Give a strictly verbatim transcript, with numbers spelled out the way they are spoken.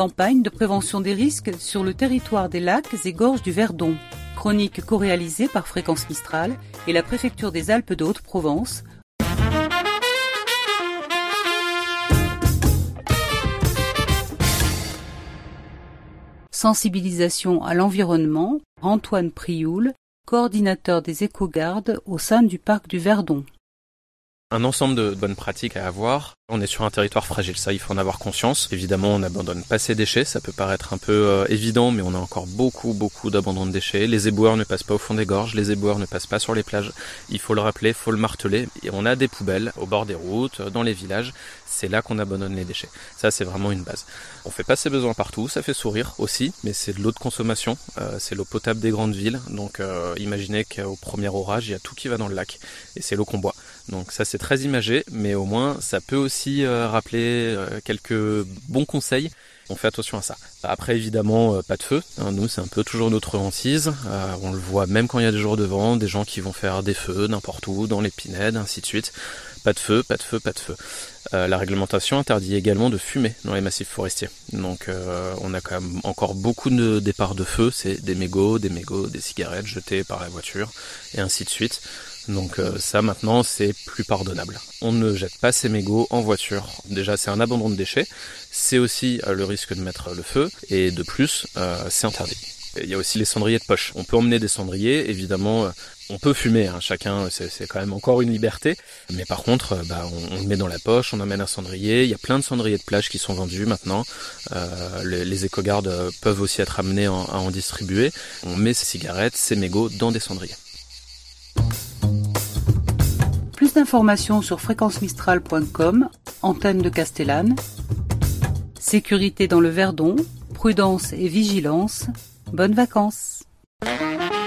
campagne de prévention des risques sur le territoire des lacs et gorges du Verdon. Chronique co-réalisée par Fréquence Mistral et la préfecture des Alpes de Haute-Provence. Sensibilisation à l'environnement, Antoine Prioul, coordinateur des éco-gardes au sein du parc du Verdon. Un ensemble de bonnes pratiques à avoir. On est sur un territoire fragile, ça il faut en avoir conscience. Évidemment, on n'abandonne pas ses déchets, ça peut paraître un peu euh, évident, mais on a encore beaucoup, beaucoup d'abandon de déchets. Les éboueurs ne passent pas au fond des gorges, les éboueurs ne passent pas sur les plages. Il faut le rappeler, il faut le marteler. Et on a des poubelles au bord des routes, dans les villages. C'est là qu'on abandonne les déchets. Ça, c'est vraiment une base. On fait pas ses besoins partout, ça fait sourire aussi, mais c'est de l'eau de consommation. Euh, c'est l'eau potable des grandes villes. Donc, euh, imaginez qu'au premier orage, il y a tout qui va dans le lac. Et c'est l'eau qu'on boit. Donc ça, c'est très imagé, mais au moins, ça peut aussi euh, rappeler euh, quelques bons conseils. On fait attention à ça. Après, évidemment, euh, pas de feu. Hein, nous, c'est un peu toujours notre hantise. Euh, on le voit même quand il y a des jours de vent, des gens qui vont faire des feux n'importe où, dans les pinèdes, ainsi de suite. Pas de feu, pas de feu, pas de feu. Euh, la réglementation interdit également de fumer dans les massifs forestiers. Donc euh, on a quand même encore beaucoup de départs de feu. C'est des mégots, des mégots, des cigarettes jetées par la voiture, et ainsi de suite. Donc euh, ça maintenant c'est plus pardonnable. On ne jette pas ces mégots en voiture. Déjà c'est un abandon de déchets, c'est aussi euh, le risque de mettre le feu, et de plus euh, c'est interdit. Il y a aussi les cendriers de poche. On peut emmener des cendriers, évidemment, euh, on peut fumer, hein, chacun, c'est, c'est quand même encore une liberté. Mais par contre, euh, bah, on, on le met dans la poche, on amène un cendrier. Il y a plein de cendriers de plage qui sont vendus maintenant. Euh, les, les éco-gardes peuvent aussi être amenés en, à en distribuer. On met ses cigarettes, ses mégots dans des cendriers. Plus d'informations sur fréquence mistral point com, antenne de Castellane. Sécurité dans le Verdon, prudence et vigilance. Bonnes vacances.